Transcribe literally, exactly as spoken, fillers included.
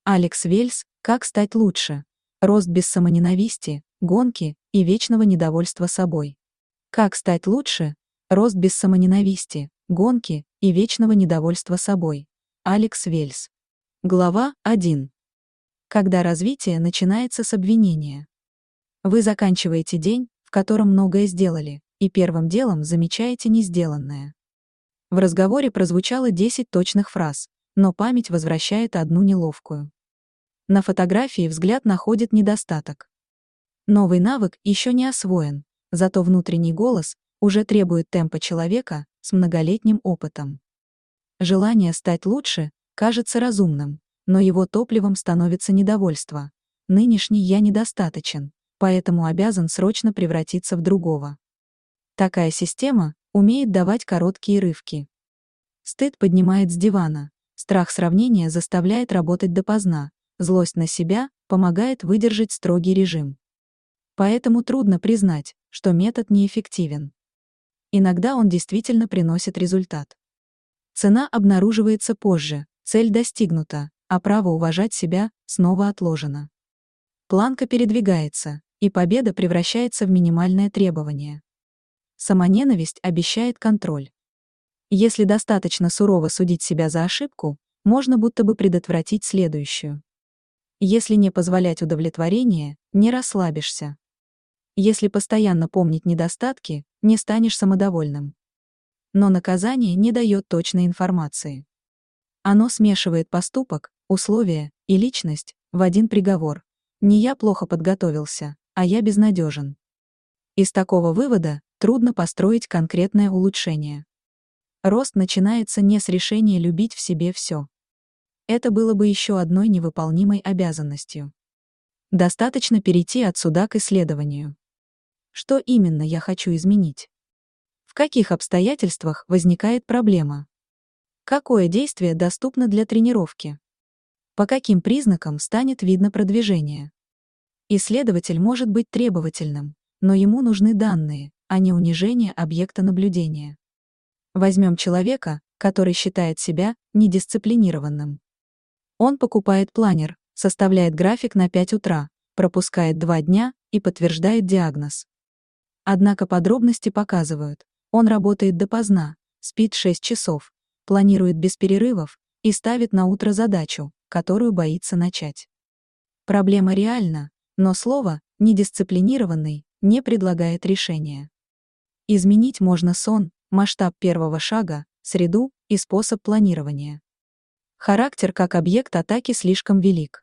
Алекс Вельс «Как стать лучше. Рост без самоненависти, гонки и вечного недовольства собой». Как стать лучше? Рост без самоненависти, гонки и вечного недовольства собой. Алекс Вельс. Глава один. Когда развитие начинается с обвинения. Вы заканчиваете день, в котором многое сделали, и первым делом замечаете несделанное. В разговоре прозвучало десять точных фраз, но память возвращает одну неловкую. На фотографии взгляд находит недостаток. Новый навык еще не освоен, зато внутренний голос уже требует темпа человека с многолетним опытом. Желание стать лучше кажется разумным, но его топливом становится недовольство. Нынешний я недостаточен, поэтому обязан срочно превратиться в другого. Такая система умеет давать короткие рывки. Стыд поднимает с дивана, страх сравнения заставляет работать допоздна, злость на себя помогает выдержать строгий режим. Поэтому трудно признать, что метод неэффективен. Иногда он действительно приносит результат. Цена обнаруживается позже, цель достигнута, а право уважать себя снова отложено. Планка передвигается, и победа превращается в минимальное требование. Самоненависть обещает контроль. Если достаточно сурово судить себя за ошибку, можно будто бы предотвратить следующую. Если не позволять удовлетворения, не расслабишься. Если постоянно помнить недостатки, не станешь самодовольным. Но наказание не дает точной информации. Оно смешивает поступок, условия и личность в один приговор. Не я плохо подготовился, а я безнадежен. Из такого вывода трудно построить конкретное улучшение. Рост начинается не с решения любить в себе все. Это было бы еще одной невыполнимой обязанностью. Достаточно перейти от суда к исследованию. Что именно я хочу изменить? В каких обстоятельствах возникает проблема? Какое действие доступно для тренировки? По каким признакам станет видно продвижение? Исследователь может быть требовательным, но ему нужны данные, а не унижение объекта наблюдения. Возьмем человека, который считает себя недисциплинированным. Он покупает планер, составляет график на пять утра, пропускает два дня и подтверждает диагноз. Однако подробности показывают, он работает допоздна, спит шесть часов, планирует без перерывов и ставит на утро задачу, которую боится начать. Проблема реальна, но слово «недисциплинированный» не предлагает решения. Изменить можно сон, масштаб первого шага, среду и способ планирования. Характер как объект атаки слишком велик.